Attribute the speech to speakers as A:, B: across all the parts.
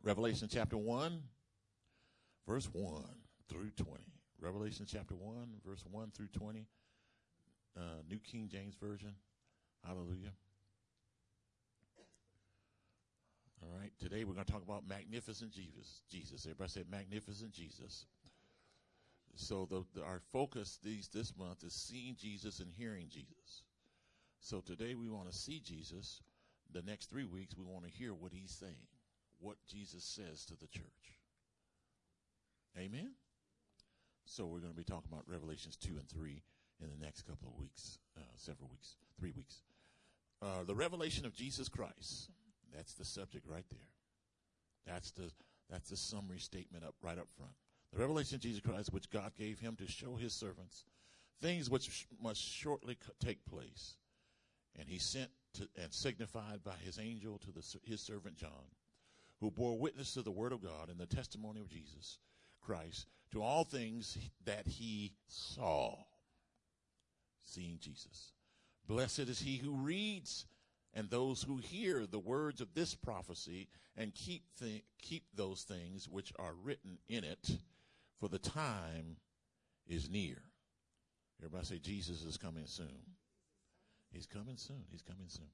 A: Revelation chapter 1, verse 1 through 20. Revelation chapter 1, verse 1 through 20. New King James Version. Hallelujah. All right, today we're going to talk about magnificent Jesus. Everybody say magnificent Jesus. So our focus this month is seeing Jesus and hearing Jesus. So today we want to see Jesus. The next 3 weeks we want to hear what he's saying, what Jesus says to the church. Amen? So we're going to be talking about Revelations 2 and 3 in the next couple of weeks, several weeks, 3 weeks. The revelation of Jesus Christ. That's the subject right there. That's the summary statement right up front. The revelation of Jesus Christ, which God gave him to show his servants things which must shortly take place. And he sent and signified by his angel to his servant John, who bore witness to the word of God and the testimony of Jesus Christ, to all things that he saw. Seeing Jesus. Blessed is he who reads and those who hear the words of this prophecy and keep those things which are written in it, for the time is near. Everybody say Jesus is coming soon. He's coming soon. He's coming soon.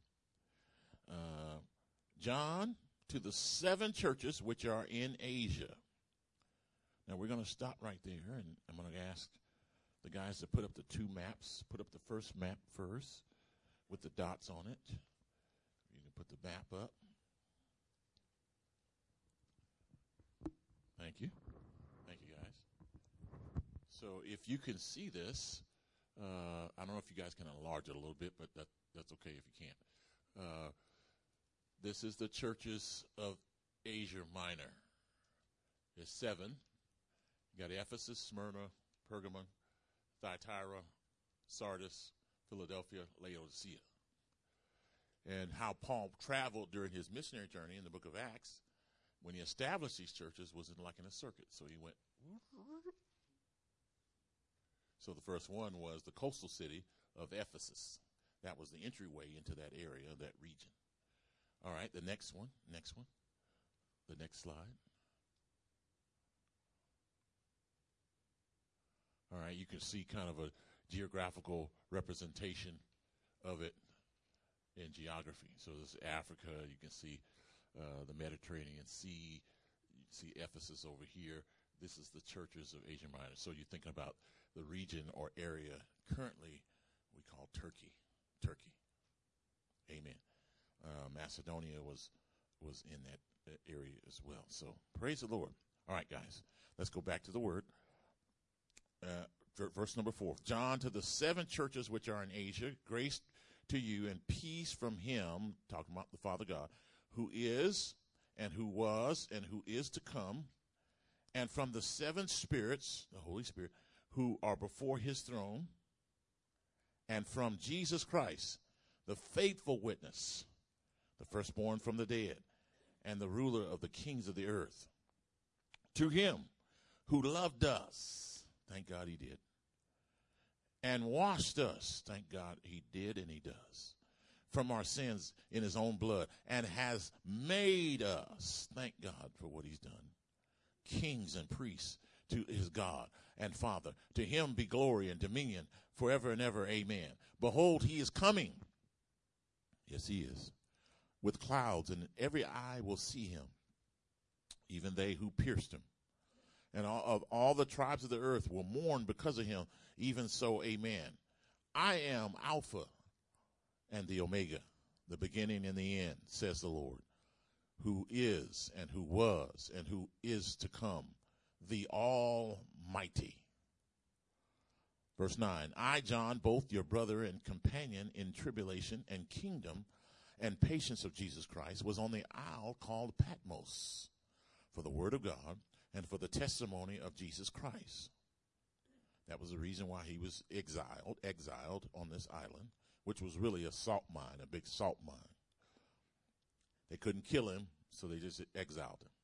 A: John, to the 7 churches which are in Asia. Now we're going to stop right there, and I'm going to ask the guys to put up the 2 maps. Put up the first map first with the dots on it. You can put the map up. Thank you. Thank you, guys. So if you can see this, I don't know if you guys can enlarge it a little bit, but that's okay if you can't. This is the churches of Asia Minor. There's 7. You got Ephesus, Smyrna, Pergamon, Thyatira, Sardis, Philadelphia, Laodicea. And how Paul traveled during his missionary journey in the book of Acts, when he established these churches, was like in a circuit. So he went. So the first one was the coastal city of Ephesus. That was the entryway into that area, that region. All right, the next one. The next slide. All right, you can see kind of a geographical representation of it in geography. So there's Africa. You can see the Mediterranean Sea. You see Ephesus over here. This is the churches of Asia Minor. So you're thinking about the region or area currently we call Turkey. Amen. Macedonia was in that area as well. So praise the Lord. All right, guys, let's go back to the word. Verse number 4. John, to the 7 churches which are in Asia, grace to you and peace from him, talking about the Father God, who is and who was and who is to come, and from the 7 spirits, the Holy Spirit, who are before his throne, and from Jesus Christ, the faithful witness, the firstborn from the dead, and the ruler of the kings of the earth. To him who loved us, thank God he did, and washed us, thank God he did and he does, from our sins in his own blood, and has made us, thank God for what he's done, kings and priests to his God and Father. To him be glory and dominion forever and ever. Amen. Behold, he is coming. Yes, he is. With clouds, and every eye will see him, even they who pierced him. And all the tribes of the earth will mourn because of him. Even so, amen. I am Alpha and the Omega, the beginning and the end, says the Lord, who is and who was and who is to come, the Almighty. Verse 9, I, John, both your brother and companion in tribulation and kingdom and patience of Jesus Christ, was on the isle called Patmos for the word of God and for the testimony of Jesus Christ. That was the reason why he was exiled on this island, which was really a salt mine, a big salt mine. They couldn't kill him, so they just exiled him.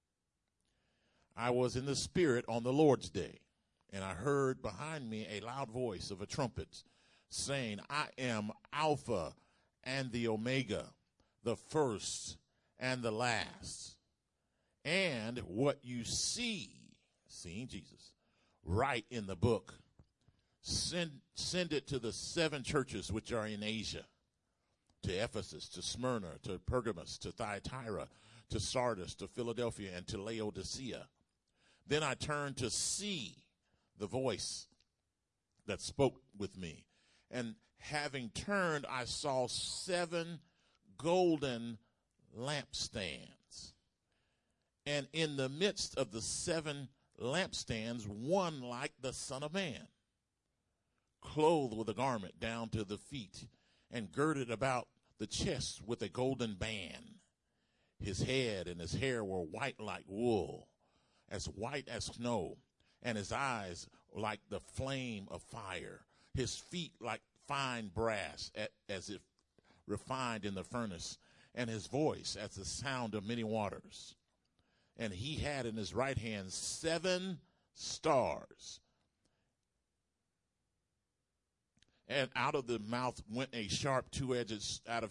A: I was in the Spirit on the Lord's day, and I heard behind me a loud voice of a trumpet saying, I am Alpha and the Omega, the first and the last. And what you see, seeing Jesus, write in the book. Send it to the 7 churches which are in Asia, to Ephesus, to Smyrna, to Pergamos, to Thyatira, to Sardis, to Philadelphia, and to Laodicea. Then I turned to see the voice that spoke with me. And having turned, I saw 7 golden lampstands. And in the midst of the 7 lampstands, one like the Son of Man, clothed with a garment down to the feet, and girded about the chest with a golden band. His head and his hair were white like wool, as white as snow, and his eyes like the flame of fire. His feet like fine brass, as if refined in the furnace, and his voice as the sound of many waters. And he had in his right hand 7 stars. And out of his mouth went a sharp two-edged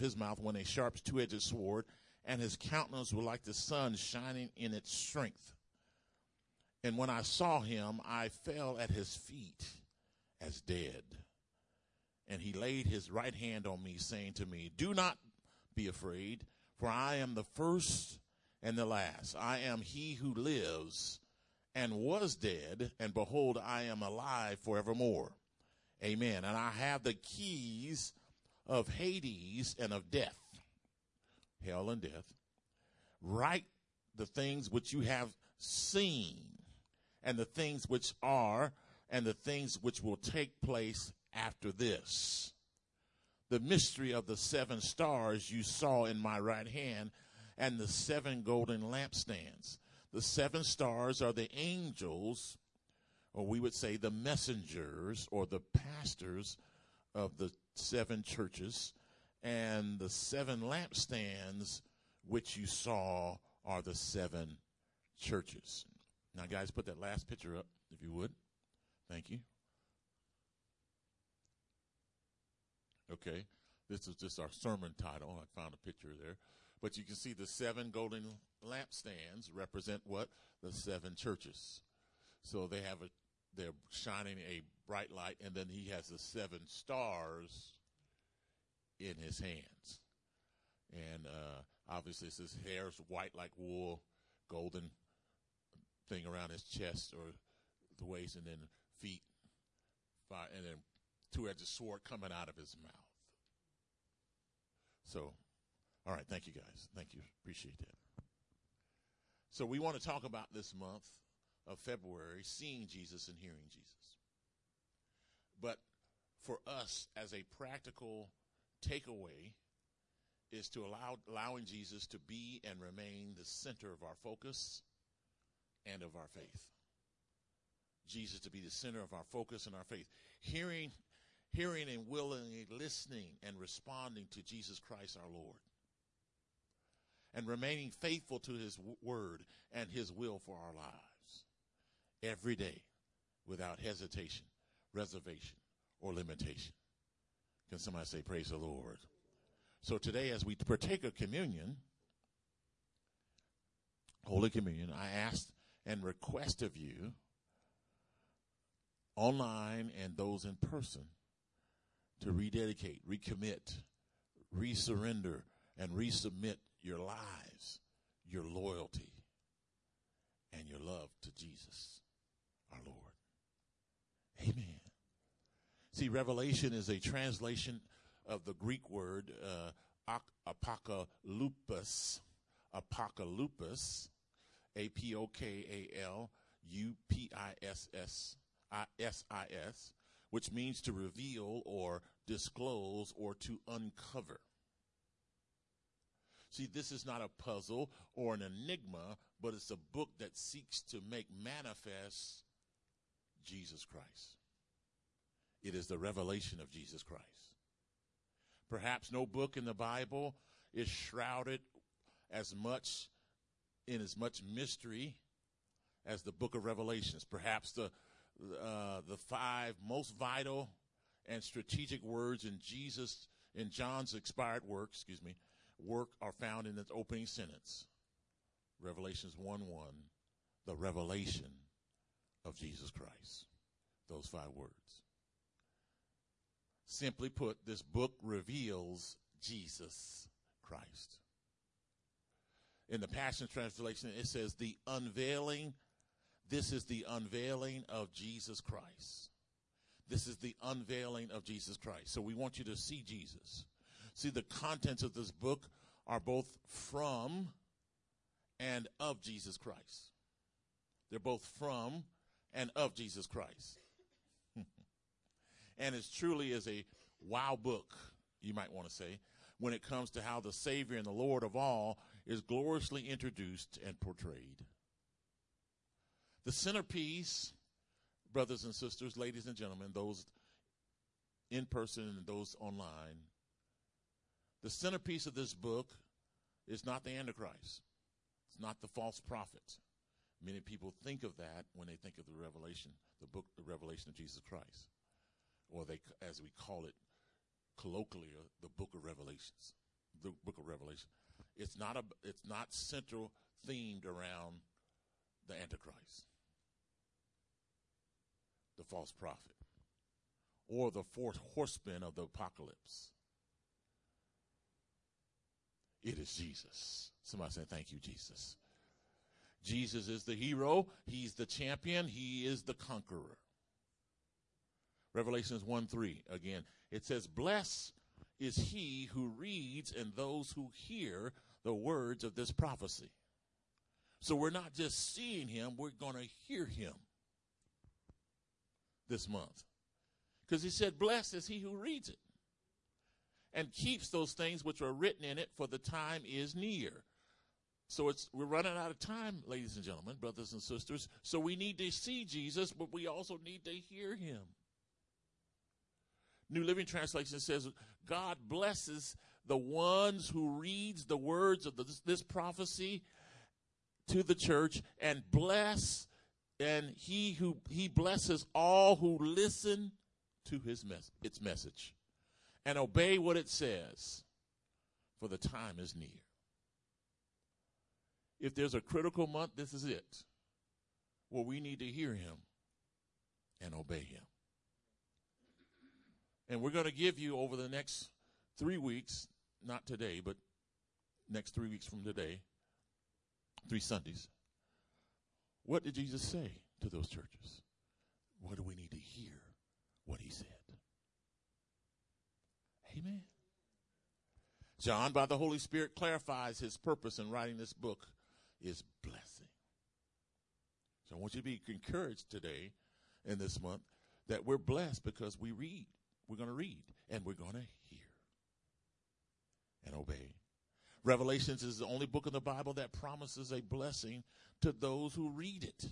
A: sword, and his countenance was like the sun shining in its strength. And when I saw him, I fell at his feet as dead. And he laid his right hand on me, saying to me, "Do not be afraid, for I am the first and the last. I am he who lives and was dead, and behold, I am alive forevermore. Amen. And I have the keys of Hades and of death," hell and death. "Write the things which you have seen, and the things which are, and the things which will take place after this. The mystery of the 7 stars you saw in my right hand, and the 7 golden lampstands. The 7 stars are the angels, or we would say the messengers or the pastors of the 7 churches, and the 7 lampstands which you saw are the 7 churches." Now, guys, put that last picture up, if you would. Thank you. Okay, this is just our sermon title. I found a picture there. But you can see the 7 golden lampstands represent what? The 7 churches. So they're shining a bright light, and then he has the 7 stars in his hands. And obviously his hair is white like wool, golden thing around his chest or the waist, and then feet, and then two-edged sword coming out of his mouth. So, all right, thank you guys. Thank you. Appreciate that. So we want to talk about this month of February, seeing Jesus and hearing Jesus. But for us, as a practical takeaway, is to allowing Jesus to be and remain the center of our focus and of our faith. Jesus to be the center of our focus and our faith. Hearing and willingly listening and responding to Jesus Christ our Lord. And remaining faithful to his word and his will for our lives. Every day, without hesitation, reservation, or limitation. Can somebody say, praise the Lord? So today, as we partake of communion, Holy Communion, I ask and request of you, online and those in person, to rededicate, recommit, resurrender, and resubmit your lives, your loyalty, and your love to Jesus, our Lord. Amen. See, Revelation is a translation of the Greek word apokalupos, apokalupus, which means to reveal or disclose or to uncover. See, this is not a puzzle or an enigma, but it's a book that seeks to make manifest Jesus Christ. It is the revelation of Jesus Christ. Perhaps no book in the Bible is shrouded as much mystery as the book of Revelations. Perhaps the 5 most vital and strategic words in John's expired work are found in its opening sentence. Revelations 1:1, the revelation of Jesus Christ. Those 5 words. Simply put, this book reveals Jesus Christ. In the Passion Translation, it says the unveiling. This is the unveiling of Jesus Christ. This is the unveiling of Jesus Christ. So we want you to see Jesus. See, the contents of this book are both from and of Jesus Christ. They're both from and of Jesus Christ. And it truly is a wow book, you might want to say, when it comes to how the Savior and the Lord of all is gloriously introduced and portrayed. The centerpiece, brothers and sisters, ladies and gentlemen, those in person and those online, the centerpiece of this book is not the Antichrist. It's not the false prophet. Many people think of that when they think of the Revelation, the book, the Revelation of Jesus Christ. Or they, as we call it colloquially, the book of Revelations. The book of Revelation. It's not central themed around the Antichrist, the false prophet, or the 4th horseman of the apocalypse. It is Jesus. Somebody say, thank you, Jesus. Jesus is the hero. He's the champion. He is the conqueror. Revelations 1:3, again, it says, blessed is he who reads and those who hear the words of this prophecy. So we're not just seeing him, we're going to hear him this month. Because he said, blessed is he who reads it and keeps those things which are written in it, for the time is near. So we're running out of time, ladies and gentlemen, brothers and sisters. So we need to see Jesus, but we also need to hear him. New Living Translation says, God blesses the ones who reads the words of this prophecy to the church, and he blesses all who listen to its message and obey what it says, for the time is near. If there's a critical month, this is it. Well, we need to hear him and obey him. And we're going to give you over the next 3 weeks, not today, but next 3 weeks from today, 3 Sundays. What did Jesus say to those churches? What do we need to hear what he said? Amen. John, by the Holy Spirit, clarifies his purpose in writing this book is blessing. So I want you to be encouraged today in this month that we're blessed because we read. We're going to read and we're going to hear and obey. Revelations is the only book in the Bible that promises a blessing to those who read it.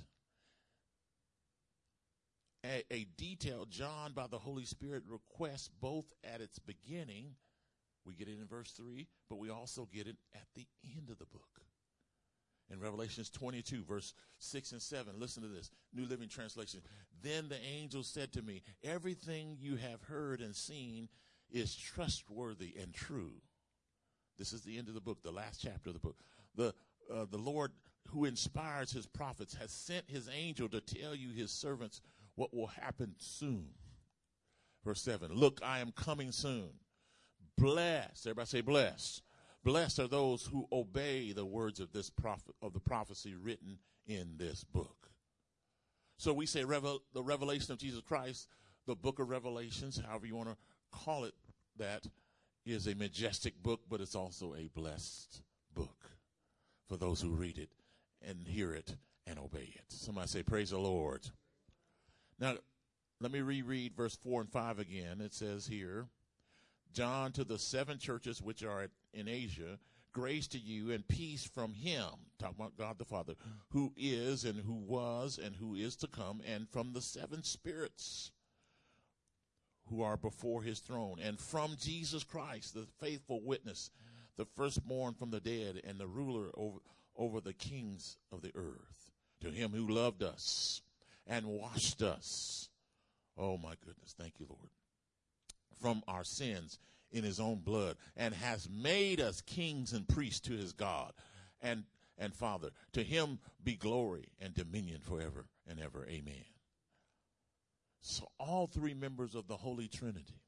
A: A detail John, by the Holy Spirit, requests both at its beginning, we get it in verse 3, but we also get it at the end of the book. In Revelations 22, verse 6 and 7, listen to this, New Living Translation. Then the angel said to me, everything you have heard and seen is trustworthy and true. This is the end of the book, the last chapter of the book. The Lord, who inspires his prophets, has sent his angel to tell you, his servants, what will happen soon. Verse 7, look, I am coming soon. Blessed, everybody say blessed. Blessed are those who obey the words of this of the prophecy written in this book. So we say the revelation of Jesus Christ, the book of Revelations, however you want to call it, that is a majestic book, but it's also a blessed book for those who read it and hear it and obey it. Somebody say, praise the Lord. Now, let me reread verse 4 and 5 again. It says here, John, to the 7 churches which are in Asia, grace to you and peace from him, talking about God the Father, who is and who was and who is to come, and from the 7 spirits who are before his throne, and from Jesus Christ, the faithful witness, the firstborn from the dead, and the ruler over the kings of the earth. To him who loved us and washed us. Oh my goodness, thank you, Lord. From our sins in his own blood, and has made us kings and priests to his God, and and Father. To him be glory and dominion forever and ever. Amen. So all three members of the Holy Trinity,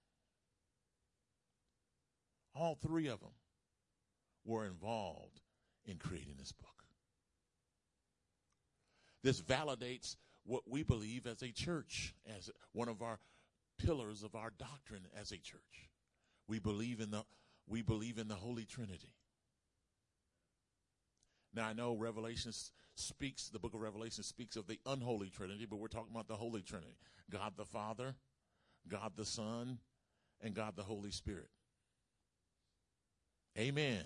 A: all three of them were involved in creating this book. This validates what we believe as a church, as one of our pillars of our doctrine as a church. We believe in the Holy Trinity. Now I know the book of Revelation speaks of the unholy Trinity, but we're talking about the Holy Trinity. God the Father, God the Son, and God the Holy Spirit. Amen.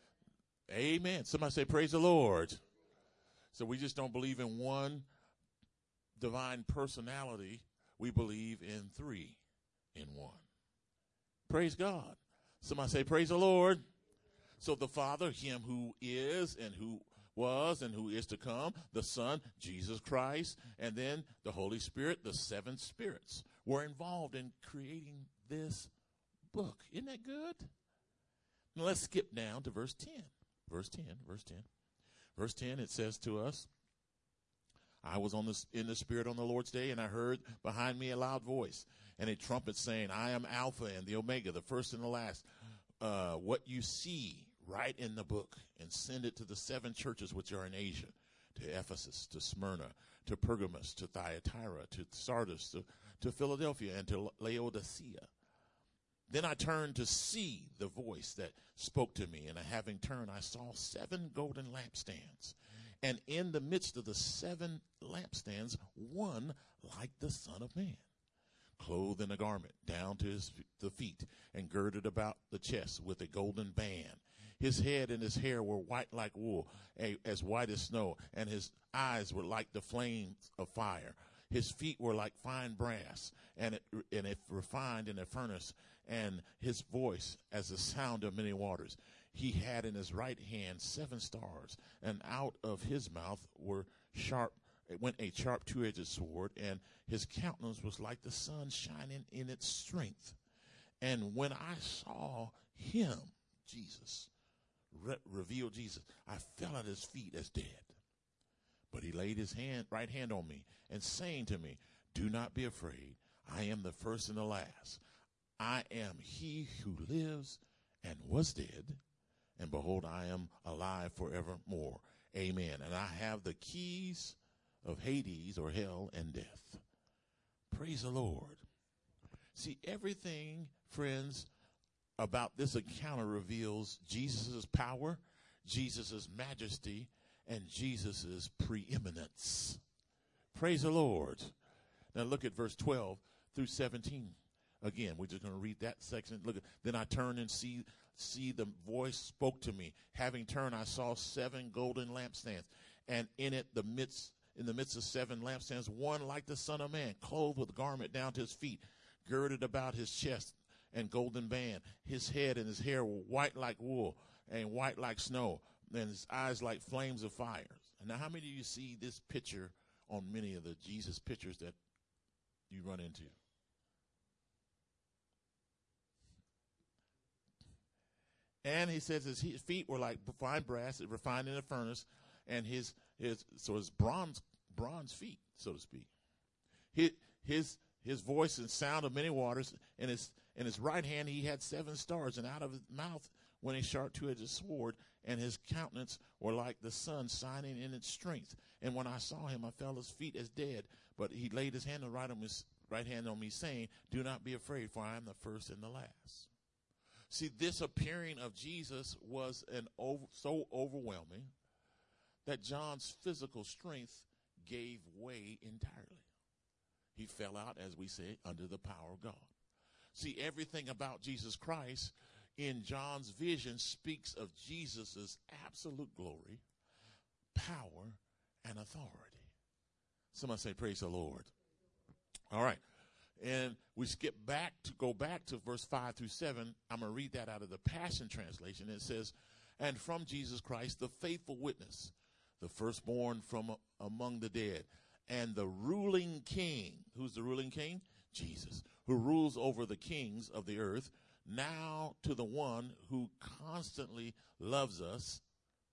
A: Amen. Somebody say, praise the Lord. So we just don't believe in one divine personality. We believe in three in one. Praise God. Somebody say, praise the Lord. So the Father, him who is and who was and who is to come, the Son, Jesus Christ, and then the Holy Spirit, the seven spirits, were involved in creating this book. Isn't that good? Now let's skip down to verse 10. Verse 10, it says to us, I was in the Spirit on the Lord's day, and I heard behind me a loud voice and a trumpet saying, I am Alpha and the Omega, the first and the last. What you see, write in the book and send it to the seven churches which are in Asia, to Ephesus, to Smyrna, to Pergamos, to Thyatira, to Sardis, to Philadelphia, and to Laodicea. Then I turned to see the voice that spoke to me, and having turned, I saw 7 golden lampstands. And in the midst of the 7 lampstands, one like the Son of Man, clothed in a garment down to the feet, and girded about the chest with a golden band. His head and his hair were white like wool, as white as snow, and his eyes were like the flames of fire. His feet were like fine brass, and it refined in a furnace, and his voice as the sound of many waters. He had in his right hand 7 stars, and out of his mouth went a sharp 2-edged sword, and his countenance was like the sun shining in its strength. And when I saw him, Jesus, revealed Jesus, I fell at his feet as dead. But he laid his right hand on me, and saying to me, do not be afraid. I am the first and the last. I am he who lives and was dead, and behold, I am alive forevermore. Amen. And I have the keys of Hades, or hell, and death. Praise the Lord. See, everything, friends, about this encounter reveals Jesus' power, Jesus' majesty, and Jesus' preeminence. Praise the Lord. Now look at verse 12 through 17. Again, we're just going to read that section. Look, then I turned and see the voice spoke to me. Having turned, I saw 7 golden lampstands, and in the midst of 7 lampstands, one like the Son of Man, clothed with a garment down to his feet, girded about his chest, and golden band. His head and his hair were white like wool, and white like snow, and his eyes like flames of fire. Now, how many of you see this picture on many of the Jesus pictures that you run into? And he says his feet were like fine brass, refined in a furnace, and his bronze feet, so to speak. His voice and sound of many waters, and in his right hand he had 7 stars, and out of his mouth went a sharp 2-edged sword, and his countenance were like the sun shining in its strength. And when I saw him, I fell at his feet as dead. But he laid his hand right hand on me, saying, do not be afraid, for I am the first and the last. See, this appearing of Jesus was so overwhelming that John's physical strength gave way entirely. He fell out, as we say, under the power of God. See, everything about Jesus Christ in John's vision speaks of Jesus' absolute glory, power, and authority. Somebody say, praise the Lord. All right. And we go back to verse 5 through 7. I'm going to read that out of the Passion Translation. It says, and from Jesus Christ, the faithful witness, the firstborn from among the dead, and the ruling king. Who's the ruling king? Jesus, who rules over the kings of the earth. Now to the one who constantly loves us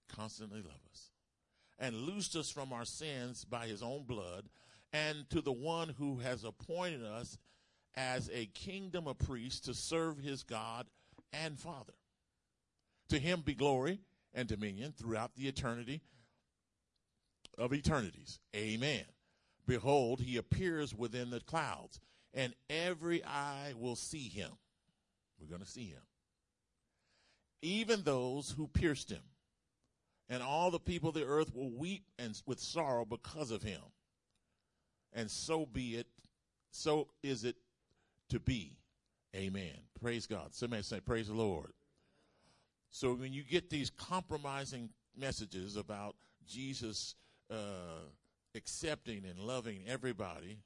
A: constantly love us, and loosed us from our sins by his own blood, and to the one who has appointed us as a kingdom of priests to serve his God and Father. To him be glory and dominion throughout the eternity of eternities. Amen. Behold, he appears within the clouds, and every eye will see him. We're going to see him. Even those who pierced him. And all the people of the earth will weep and with sorrow because of him. And so be it. So is it to be. Amen. Praise God. Somebody say, praise the Lord. So when you get these compromising messages about Jesus accepting and loving everybody,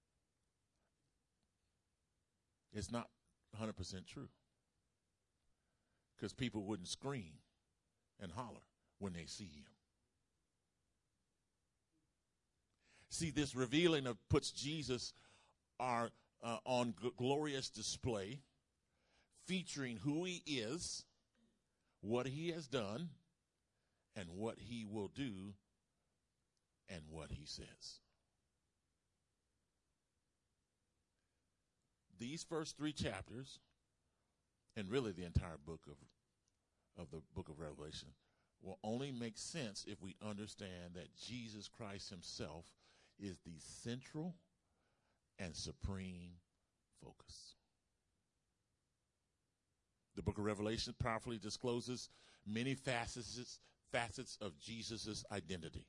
A: it's not 100% true. Because people wouldn't scream and holler when they see him. See, this revealing of puts Jesus on glorious display, featuring who he is, what he has done, and what he will do, and what he says. These first 3 chapters, and really the entire book of the book of Revelation, will only make sense if we understand that Jesus Christ himself is the central and supreme focus. The book of Revelation powerfully discloses many facets of Jesus' identity.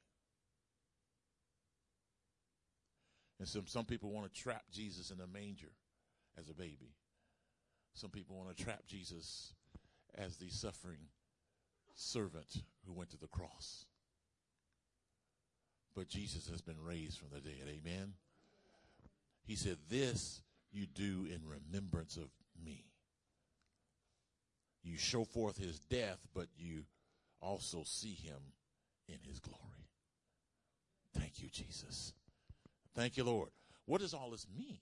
A: And some people want to trap Jesus in a manger as a baby. Some people want to trap Jesus as the suffering servant who went to the cross. But Jesus has been raised from the dead. Amen. He said, this you do in remembrance of me. You show forth his death, but you also see him in his glory. Thank you, Jesus. Thank you, Lord. What does all this mean?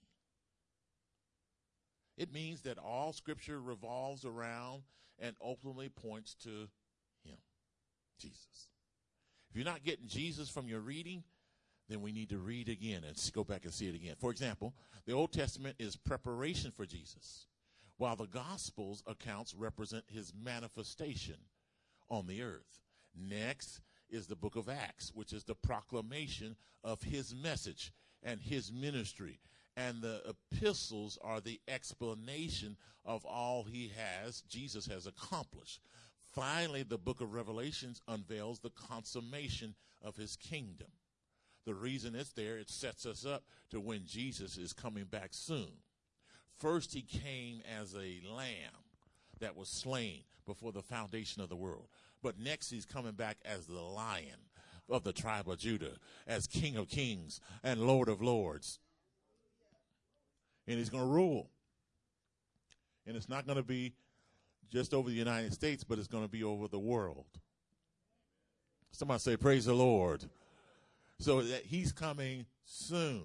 A: It means that all Scripture revolves around and ultimately points to him, Jesus. If you're not getting Jesus from your reading, then we need to read again and go back and see it again. For example, the Old Testament is preparation for Jesus, while the Gospels accounts represent his manifestation on the earth. Next is the book of Acts, which is the proclamation of his message and his ministry. And the epistles are the explanation of all Jesus has accomplished. Finally, the book of Revelations unveils the consummation of his kingdom. The reason it's there, it sets us up to when Jesus is coming back soon. First, he came as a lamb that was slain before the foundation of the world. But next, he's coming back as the Lion of the tribe of Judah, as King of kings and Lord of lords. And he's going to rule. And it's not going to be just over the United States, but it's going to be over the world. Somebody say, praise the Lord. So that he's coming soon.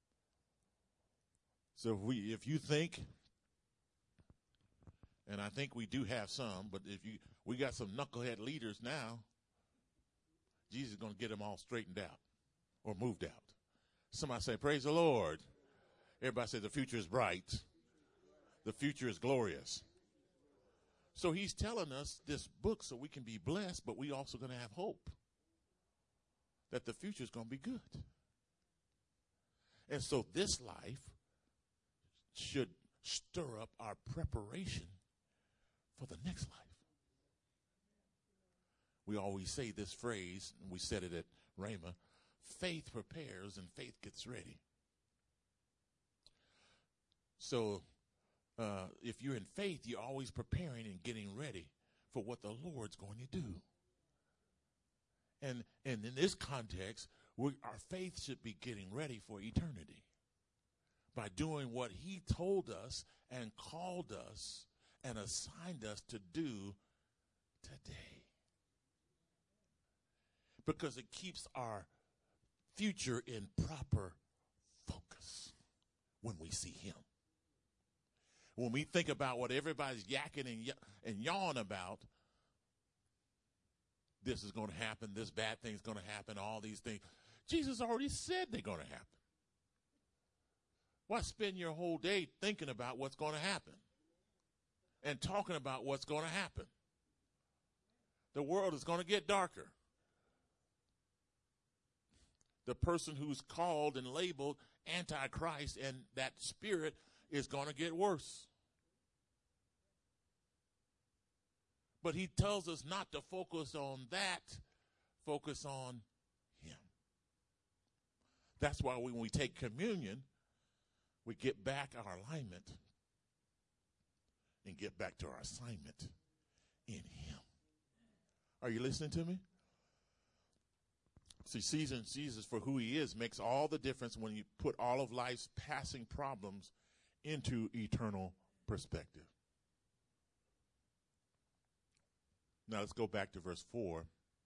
A: So if you think, and I think we do have some, but we got some knucklehead leaders now, Jesus is going to get them all straightened out or moved out. Somebody say, praise the Lord. Everybody say the future is bright. The future is glorious. So he's telling us this book so we can be blessed, but we also going to have hope that the future is going to be good. And so this life should stir up our preparation for the next life. We always say this phrase, and we said it at Rhema, faith prepares and faith gets ready. So if you're in faith, you're always preparing and getting ready for what the Lord's going to do. And in this context, our faith should be getting ready for eternity by doing what he told us and called us and assigned us to do today. Because it keeps our future in proper focus when we see him. When we think about what everybody's yakking and yawing about, this is going to happen, this bad thing's going to happen, all these things. Jesus already said they're going to happen. Why spend your whole day thinking about what's going to happen and talking about what's going to happen? The world is going to get darker. The person who's called and labeled Antichrist and that spirit is going to get worse. But he tells us not to focus on that, focus on him. That's why when we take communion, we get back our alignment and get back to our assignment in him. Are you listening to me? See, seeing Jesus for who he is makes all the difference when you put all of life's passing problems into eternal perspective. Now let's go back to verse 4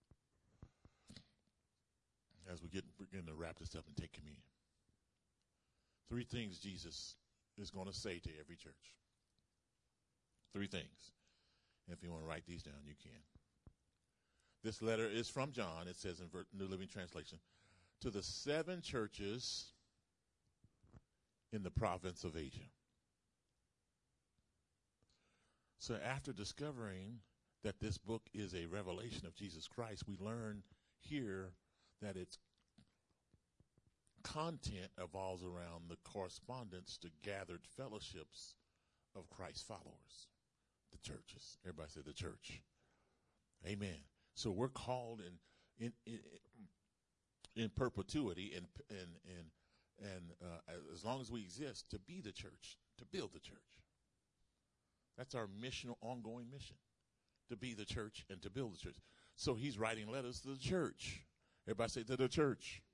A: as we begin to wrap this up and take communion. 3 things Jesus is going to say to every church. 3 things. And if you want to write these down, you can. This letter is from John. It says in New Living Translation, to the 7 churches in the province of Asia. So after discovering that this book is a revelation of Jesus Christ, we learn here that its content evolves around the correspondence to gathered fellowships of Christ's followers, the churches. Everybody say the church. Amen. So we're called in perpetuity and as long as we exist, to be the church, to build the church. That's our mission, ongoing mission, to be the church and to build the church. So he's writing letters to the church. Everybody say to the church.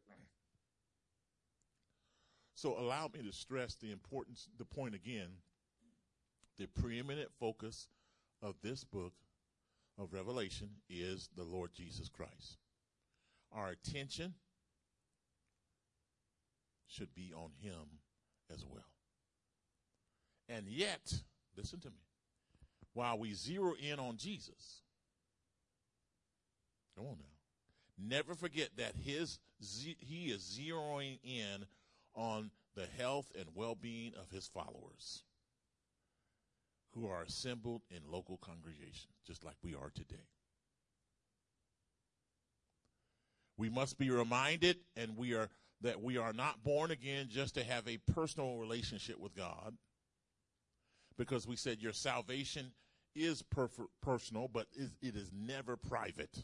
A: So allow me to stress the point again. The preeminent focus of this book of Revelation is the Lord Jesus Christ. Our attention should be on him as well. And yet, listen to me, while we zero in on Jesus, come on now, never forget that he is zeroing in on the health and well-being of his followers who are assembled in local congregations, just like we are today. We must be reminded that we are not born again just to have a personal relationship with God, because we said your salvation is personal, but it is never private.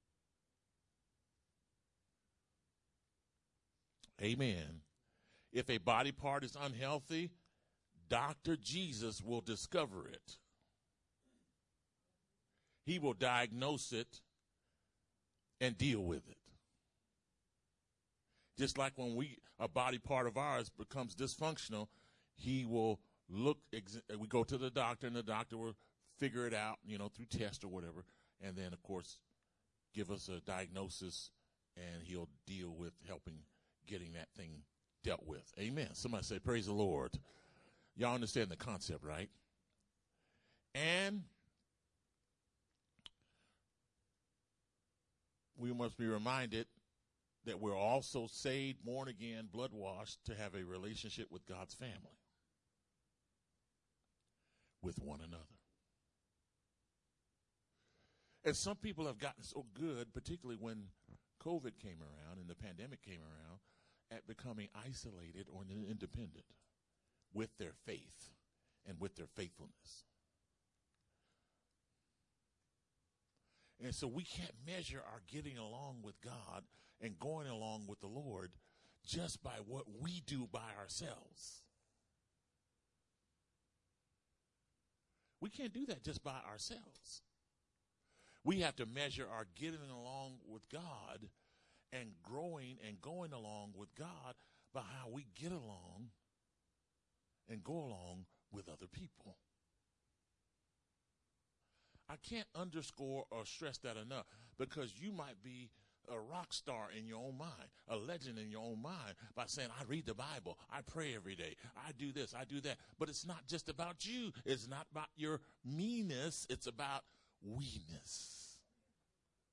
A: Amen. If a body part is unhealthy, Dr. Jesus will discover it. He will diagnose it and deal with it. Just like when a body part of ours becomes dysfunctional, he will we go to the doctor, and the doctor will figure it out, through test or whatever, and then, of course, give us a diagnosis, and he'll deal with helping getting that thing dealt with. Amen. Somebody say, praise the Lord. Y'all understand the concept, right? And we must be reminded that we're also saved, born again, blood washed, to have a relationship with God's family, with one another. And some people have gotten so good, particularly when COVID came around and the pandemic came around, at becoming isolated or independent with their faith and with their faithfulness. And so we can't measure our getting along with God and going along with the Lord just by what we do by ourselves. We can't do that just by ourselves. We have to measure our getting along with God and growing and going along with God by how we get along and go along with other people. I can't underscore or stress that enough, because you might be a rock star in your own mind, a legend in your own mind, by saying, I read the Bible, I pray every day, I do this, I do that. But it's not just about you. It's not about your meanness. It's about we-ness.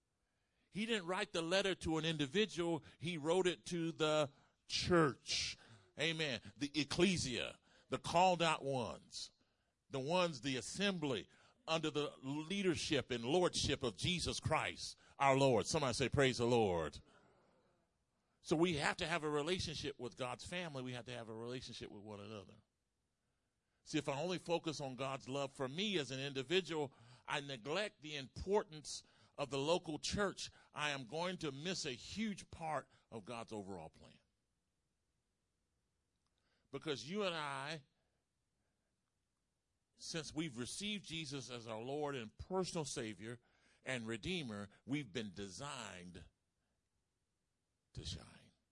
A: He didn't write the letter to an individual. He wrote it to the church. Amen. The ecclesia, the called out ones, the assembly under the leadership and lordship of Jesus Christ, our Lord. Somebody say, praise the Lord. So we have to have a relationship with God's family. We have to have a relationship with one another. See, if I only focus on God's love for me as an individual, I neglect the importance of the local church. I am going to miss a huge part of God's overall plan. Because you and I, since we've received Jesus as our Lord and personal Savior and Redeemer, we've been designed to shine.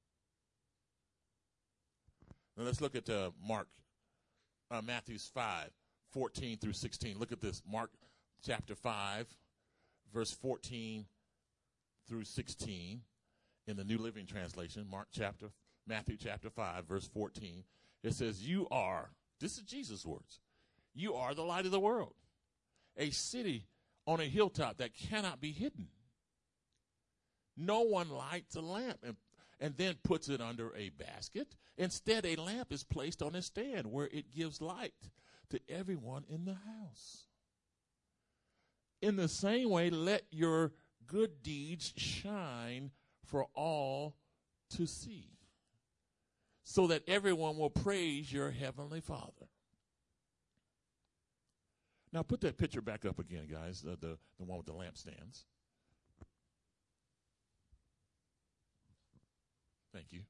A: Now let's look at Matthew 5:14 through 16. Look at this. Mark chapter 5, verse 14 through 16 in the New Living Translation. Matthew chapter 5, verse 14. It says, this is Jesus' words, you are the light of the world, a city on a hilltop that cannot be hidden. No one lights a lamp and then puts it under a basket. Instead, a lamp is placed on a stand where it gives light to everyone in the house. In the same way, let your good deeds shine for all to see, so that everyone will praise your heavenly Father. Now put that picture back up again, guys, the one with the lampstands. Thank you.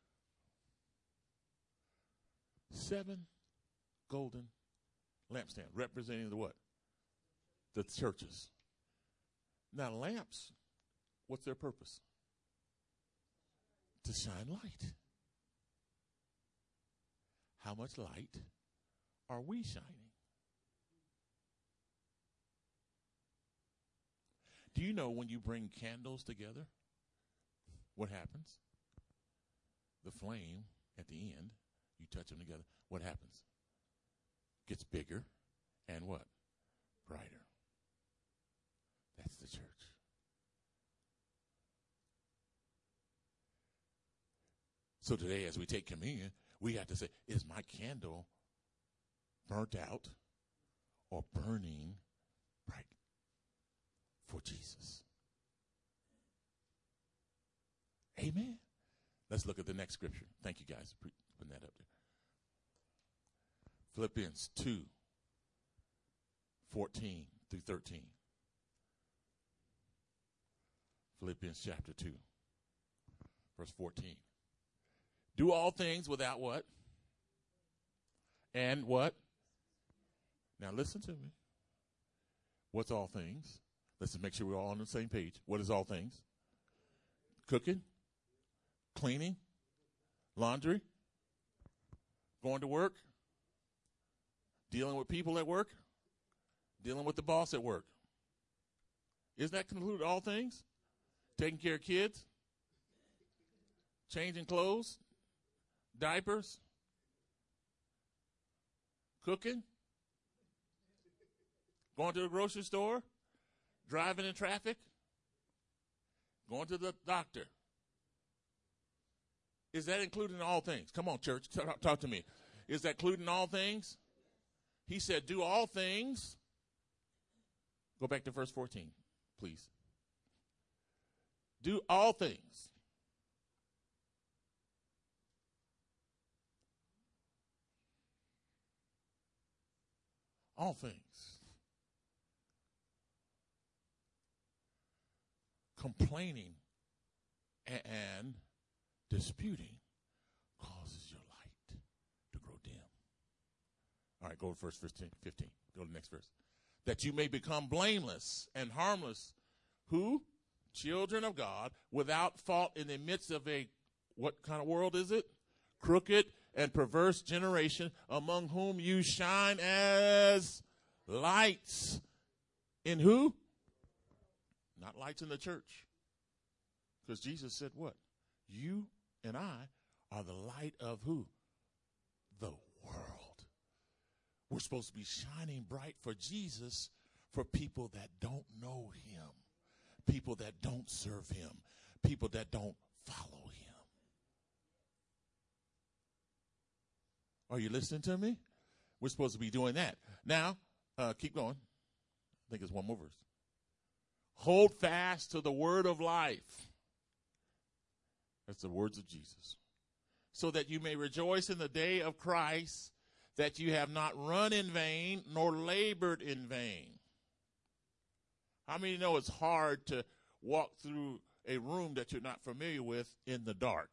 A: 7 golden lampstands representing the what? The churches. Now lamps, what's their purpose? To shine light. How much light are we shining? Do you know when you bring candles together, what happens? The flame at the end, you touch them together, what happens? Gets bigger and what? Brighter. That's the church. So today, as we take communion, we have to say, is my candle burnt out or burning bright for Jesus? Amen. Let's look at the next scripture. Thank you, guys, for putting that up there. Philippians 2:14 through 13. Philippians chapter 2, verse 14. Do all things without what? And what? Now listen to me. What's all things? Let's just make sure we're all on the same page. What is all things? Cooking, cleaning, laundry, going to work, dealing with people at work, dealing with the boss at work. Isn't that include all things? Taking care of kids, changing clothes, diapers, cooking, going to the grocery store, driving in traffic, going to the doctor. Is that including all things? Come on, church, talk to me. Is that including all things? He said, do all things. Go back to verse 14, please. Do all things. All things. Complaining and disputing causes your light to grow dim. All right, go to verse 15. Go to the next verse. That you may become blameless and harmless. Who? Children of God, without fault in the midst of a, what kind of world is it? Crooked and perverse generation, among whom you shine as lights. In who? Not lights in the church. Because Jesus said what? You and I are the light of who? The world. We're supposed to be shining bright for Jesus for people that don't know him. people that don't serve him, people that don't follow him. Are you listening to me? We're supposed to be doing that. Now, keep going. I think it's one more verse. Hold fast to the word of life. That's the words of Jesus. So that you may rejoice in the day of Christ, that you have not run in vain nor labored in vain. How many know it's hard to walk through a room that you're not familiar with in the dark?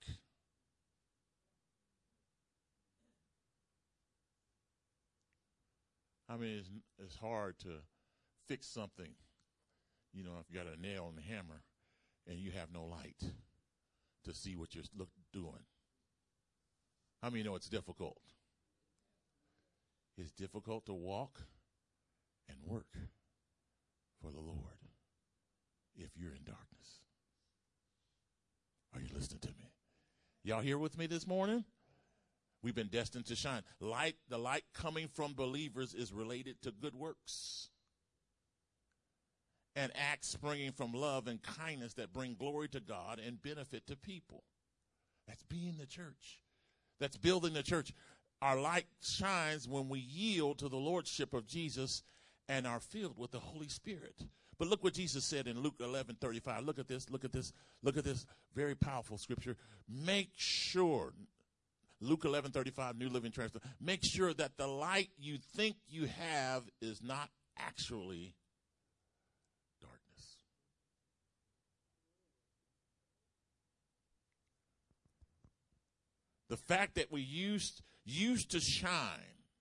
A: I mean, it's hard to fix something, you know, if you got a nail and a hammer and you have no light to see what you're doing. How many know it's difficult? It's difficult to walk and work for the Lord if you're in darkness. Are you listening to me? Y'all here with me this morning? We've been destined to shine. Light, the light coming from believers is related to good works and acts springing from love and kindness that bring glory to God and benefit to people. That's being the church. That's building the church. Our light shines when we yield to the lordship of Jesus and are filled with the Holy Spirit. But look what Jesus said in Luke 11:35. Look at this. Look at this. Look at this very powerful scripture. Make sure, Luke 11:35, New Living Translation, make sure that the light you think you have is not actually darkness. The fact that we used to shine.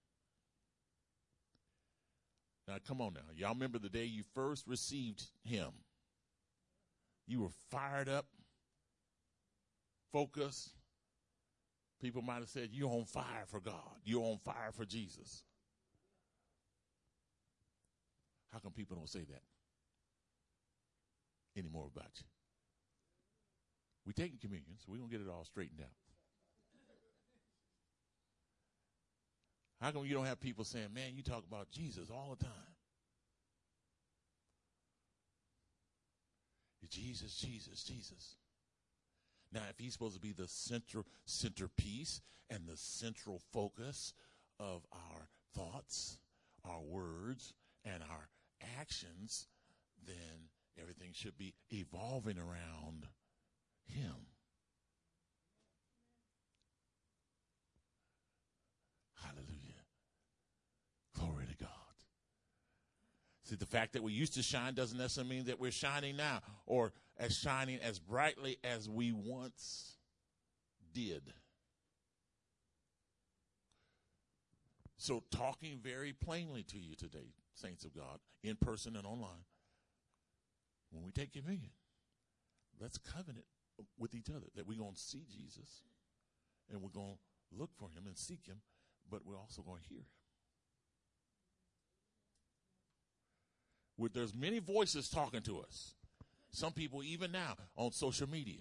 A: Now, come on now. Y'all remember the day you first received him. You were fired up, focused. People might have said, you're on fire for God. You're on fire for Jesus. How come people don't say that anymore about you? We're taking communion, so we're going to get it all straightened out. How come you don't have people saying, man, you talk about Jesus all the time? Jesus, Jesus, Jesus. Now, if he's supposed to be the centerpiece and the central focus of our thoughts, our words, and our actions, then everything should be evolving around him. Hallelujah. Glory to God. See, the fact that we used to shine doesn't necessarily mean that we're shining now or as shining as brightly as we once did. So talking very plainly to you today, saints of God, in person and online, when we take communion, let's covenant with each other that we're going to see Jesus and we're going to look for him and seek him, but we're also going to hear him. There's many voices talking to us. Some people even now on social media,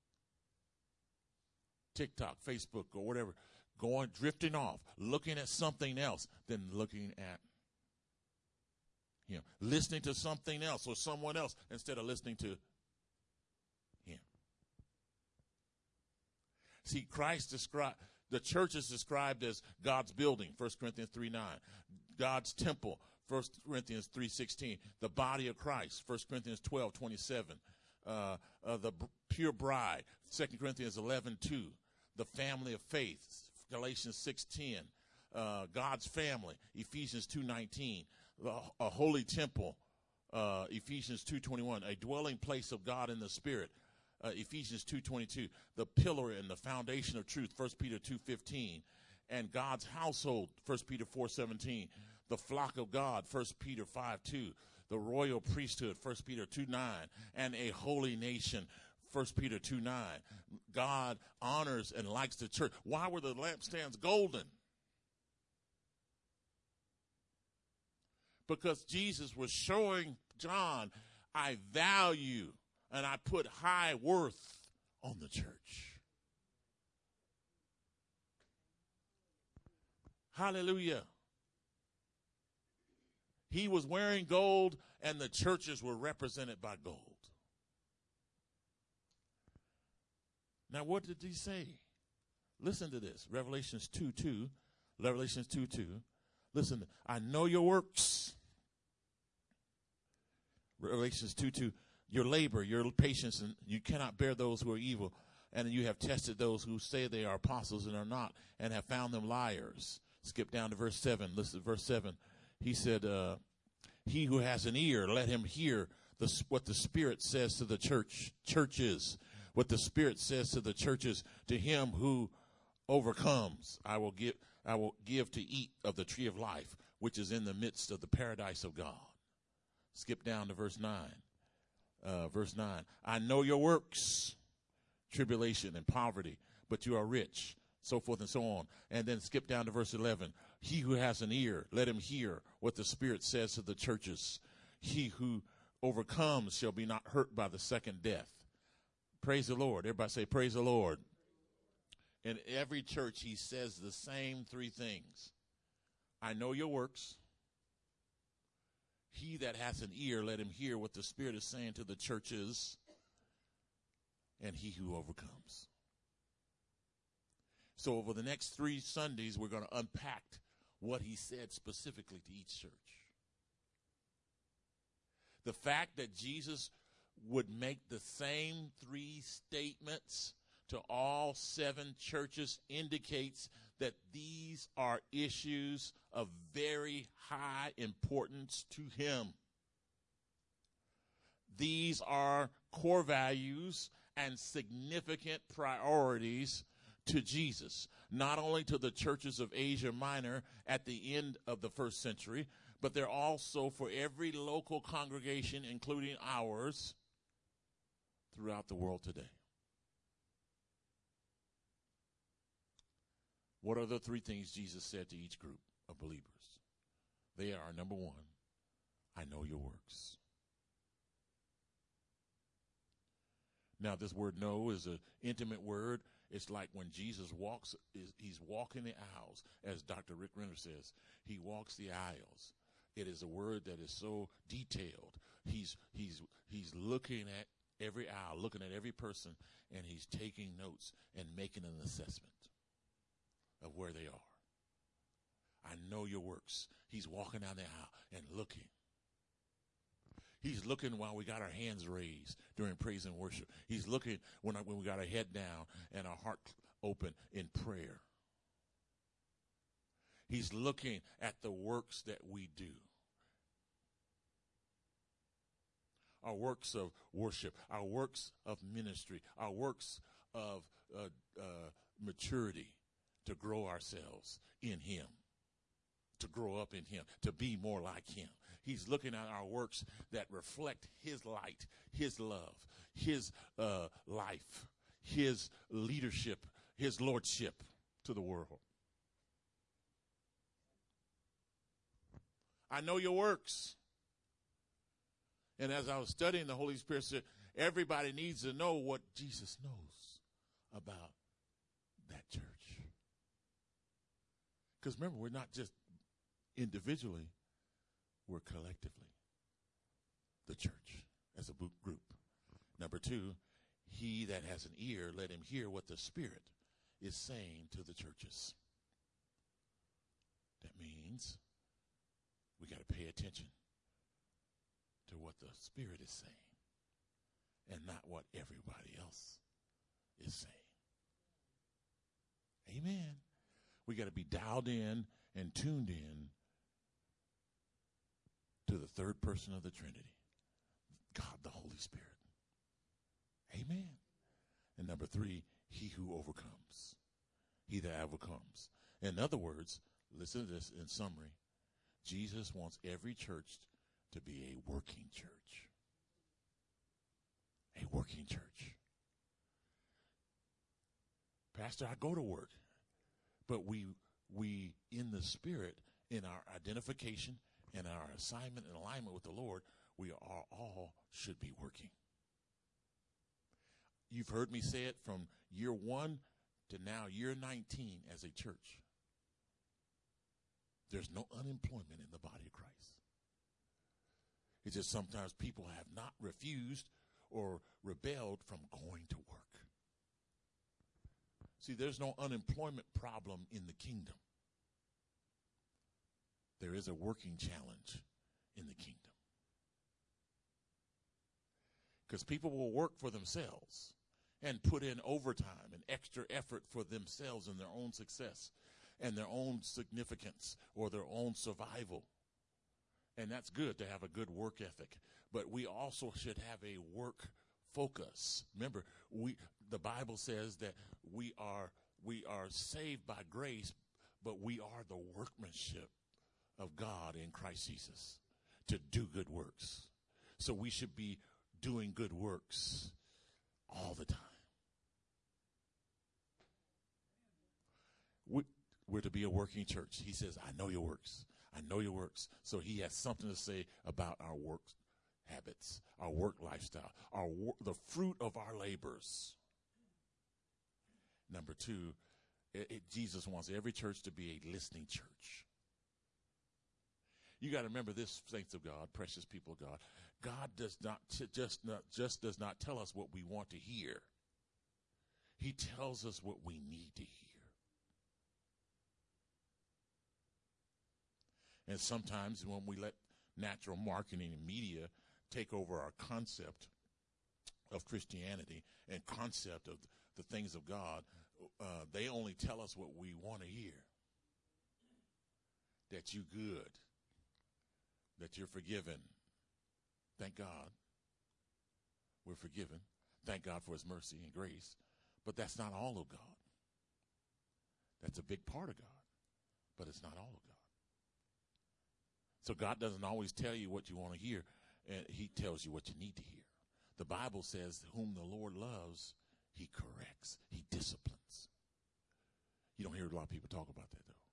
A: TikTok, Facebook, or whatever, drifting off, looking at something else than looking at him. Listening to something else or someone else instead of listening to him. See, the church is described as God's building, 1 Corinthians 3:9. God's temple, 1 Corinthians 3:16. The body of Christ, 1 Corinthians 12:27. The pure bride, 2 Corinthians 11:2. The family of faith, Galatians 6:10. God's family, Ephesians 2:19. A holy temple, Ephesians 2:21. A dwelling place of God in the Spirit, Ephesians 2:22. The pillar and the foundation of truth, 1 Peter 2:15. And God's household, 1 Peter 4:17. The flock of God, 1 Peter 5:2. The royal priesthood, 1 Peter 2:9. And a holy nation, 1 Peter 2:9. God honors and likes the church. Why were the lampstands golden? Because Jesus was showing John, I value and I put high worth on the church. Hallelujah. He was wearing gold and the churches were represented by gold. Now, what did he say? Listen to this. Revelations 2:2. Revelations 2:2. Listen, I know your works. Revelations 2:2. Your labor, your patience, and you cannot bear those who are evil. And you have tested those who say they are apostles and are not, and have found them liars. Skip down to verse 7. Listen to verse 7. He said, he who has an ear, let him hear what the Spirit says to the churches. What the Spirit says to the churches. To him who overcomes, I will give to eat of the tree of life, which is in the midst of the paradise of God. Skip down to verse 9. Verse 9. I know your works, tribulation and poverty, but you are rich, so forth and so on. And then skip down to verse 11. He who has an ear, let him hear what the Spirit says to the churches. He who overcomes shall be not hurt by the second death. Praise the Lord. Everybody say, praise the Lord. In every church, he says the same three things. I know your works. He that has an ear, let him hear what the Spirit is saying to the churches. And he who overcomes. So over the next 3 Sundays, we're going to unpack what he said specifically to each church. The fact that Jesus would make the same 3 statements to all 7 churches indicates that these are issues of very high importance to him. These are core values and significant priorities to Jesus, not only to the churches of Asia Minor at the end of the 1st century, but they're also for every local congregation, including ours, throughout the world today. What are the 3 things Jesus said to each group of believers? They are, number 1, I know your works. Now, this word know is an intimate word. It's like when Jesus walks, he's walking the aisles, as Dr. Rick Renner says. He walks the aisles. It is a word that is so detailed. He's looking at every aisle, looking at every person, and he's taking notes and making an assessment of where they are. I know your works. He's walking down the aisle and looking. He's looking while we got our hands raised during praise and worship. He's looking when we got our head down and our heart open in prayer. He's looking at the works that we do. Our works of worship, our works of ministry, our works of maturity to grow ourselves in him, to grow up in him, to be more like him. He's looking at our works that reflect his light, his love, his life, his leadership, his lordship to the world. I know your works. And as I was studying, the Holy Spirit said, everybody needs to know what Jesus knows about that church. Because remember, we're not just individually, we're collectively the church as a group. Number 2, he that has an ear, let him hear what the Spirit is saying to the churches. That means we got to pay attention to what the Spirit is saying and not what everybody else is saying. Amen. We got to be dialed in and tuned in to the 3rd person of the Trinity, God the Holy Spirit. Amen. And number 3, he who overcomes. He that overcomes. In other words, listen to this in summary. Jesus wants every church to be a working church. A working church. Pastor, I go to work. But we in the Spirit, in our identification and our assignment and alignment with the Lord, we are all should be working. You've heard me say it from year 1 to now year 19 as a church. There's no unemployment in the body of Christ. It's just sometimes people have not refused or rebelled from going to work. See, there's no unemployment problem in the kingdom. There is a working challenge in the kingdom. Because people will work for themselves and put in overtime and extra effort for themselves and their own success and their own significance or their own survival. And that's good to have a good work ethic. But we also should have a work focus. Remember, the Bible says that we are saved by grace, but we are the workmanship of God in Christ Jesus to do good works. So we should be doing good works all the time. We're to be a working church. He says, I know your works. I know your works. So he has something to say about our work habits, our work lifestyle, the fruit of our labors. Number two, Jesus wants every church to be a listening church. You got to remember this, saints of God, precious people of God. God does not does not tell us what we want to hear. He tells us what we need to hear. And sometimes when we let natural marketing and media take over our concept of Christianity and concept of the things of God, they only tell us what we want to hear. That you're good. That you're forgiven. Thank God we're forgiven. Thank God for his mercy and grace. But that's not all of God. That's a big part of God. But it's not all of God. So God doesn't always tell you what you want to hear. He tells you what you need to hear. The Bible says, whom the Lord loves, he corrects. He disciplines. You don't hear a lot of people talk about that, though.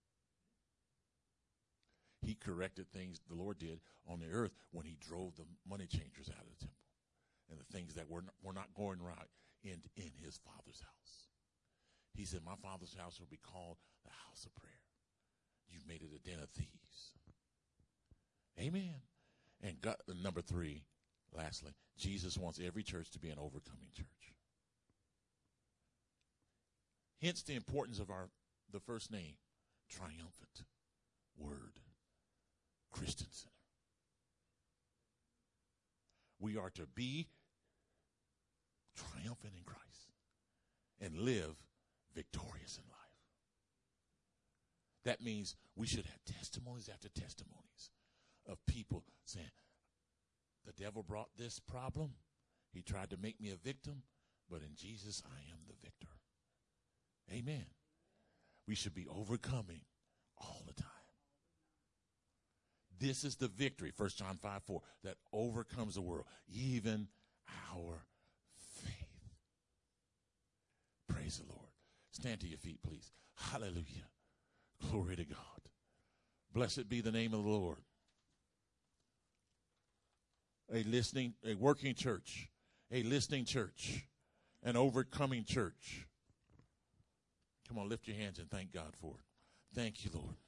A: He corrected things the Lord did on the earth when he drove the money changers out of the temple and the things that were not going right in his Father's house. He said, my Father's house will be called the house of prayer. You've made it a den of thieves. Amen. And God, number three, lastly, Jesus wants every church to be an overcoming church. Hence the importance of the first name, Triumphant Word Christian Center. We are to be triumphant in Christ and live victorious in life. That means we should have testimonies after testimonies of people saying, the devil brought this problem. He tried to make me a victim, but in Jesus, I am the victor. Amen. We should be overcoming all the time. This is the victory, 1 John 5:4, that overcomes the world, even our faith. Praise the Lord. Stand to your feet, please. Hallelujah. Glory to God. Blessed be the name of the Lord. A working church, a listening church, an overcoming church. Come on, lift your hands and thank God for it. Thank you, Lord.